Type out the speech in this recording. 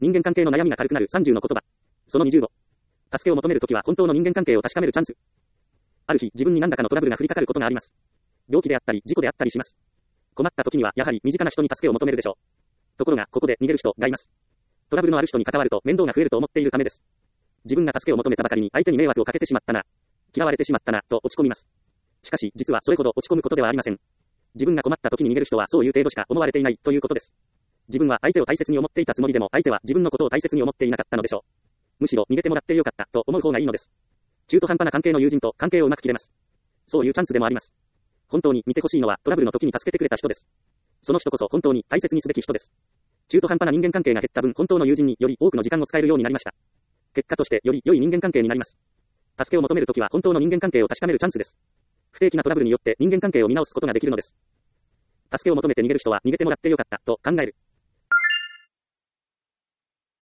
人間関係の悩みが軽くなる30の言葉。その20度。助けを求めるときは本当の人間関係を確かめるチャンス。ある日、自分に何らかのトラブルが降りかかることがあります。病気であったり、事故であったりします。困った時には、やはり身近な人に助けを求めるでしょう。ところが、ここで逃げる人がいます。トラブルのある人に関わると面倒が増えると思っているためです。自分が助けを求めたばかりに相手に迷惑をかけてしまったな。嫌われてしまったな、と落ち込みます。しかし、実はそれほど落ち込むことではありません。自分が困った時に逃げる人はそういう程度しか思われていないということです。自分は相手を大切に思っていたつもりでも相手は自分のことを大切に思っていなかったのでしょう。むしろ逃げてもらってよかったと思う方がいいのです。中途半端な関係の友人と関係をうまく切れます。そういうチャンスでもあります。本当に見てほしいのはトラブルの時に助けてくれた人です。その人こそ本当に大切にすべき人です。中途半端な人間関係が減った分、本当の友人により多くの時間を使えるようになりました。結果としてより良い人間関係になります。助けを求めるときは本当の人間関係を確かめるチャンスです。不定期なトラブルによって人間関係を見直すことができるのです。助けを求めて逃げる人は逃げてもらってよかったと考える。